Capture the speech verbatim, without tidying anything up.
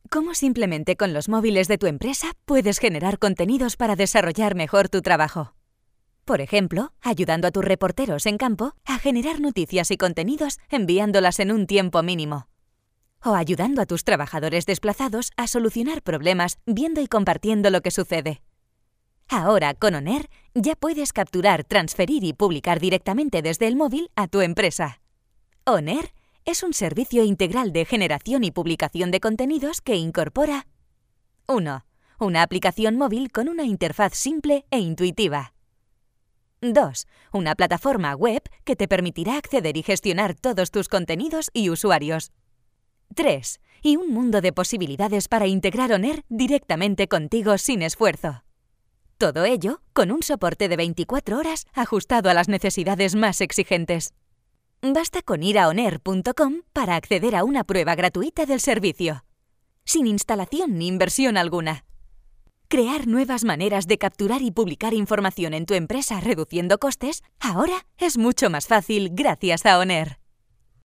cómo simplemente con los móviles de tu empresa puedes generar contenidos para desarrollar mejor tu trabajo. Por ejemplo, ayudando a tus reporteros en campo a generar noticias y contenidos enviándolas en un tiempo mínimo. O ayudando a tus trabajadores desplazados a solucionar problemas viendo y compartiendo lo que sucede. Ahora, con Oner, ya puedes capturar, transferir y publicar directamente desde el móvil a tu empresa. Oner es un servicio integral de generación y publicación de contenidos que incorpora uno. Una aplicación móvil con una interfaz simple e intuitiva. dos. Una plataforma web que te permitirá acceder y gestionar todos tus contenidos y usuarios. tres. Y un mundo de posibilidades para integrar Oner directamente contigo sin esfuerzo. Todo ello con un soporte de veinticuatro horas ajustado a las necesidades más exigentes. Basta con ir a oner punto com para acceder a una prueba gratuita del servicio, sin instalación ni inversión alguna. Crear nuevas maneras de capturar y publicar información en tu empresa reduciendo costes, ahora es mucho más fácil gracias a Oner.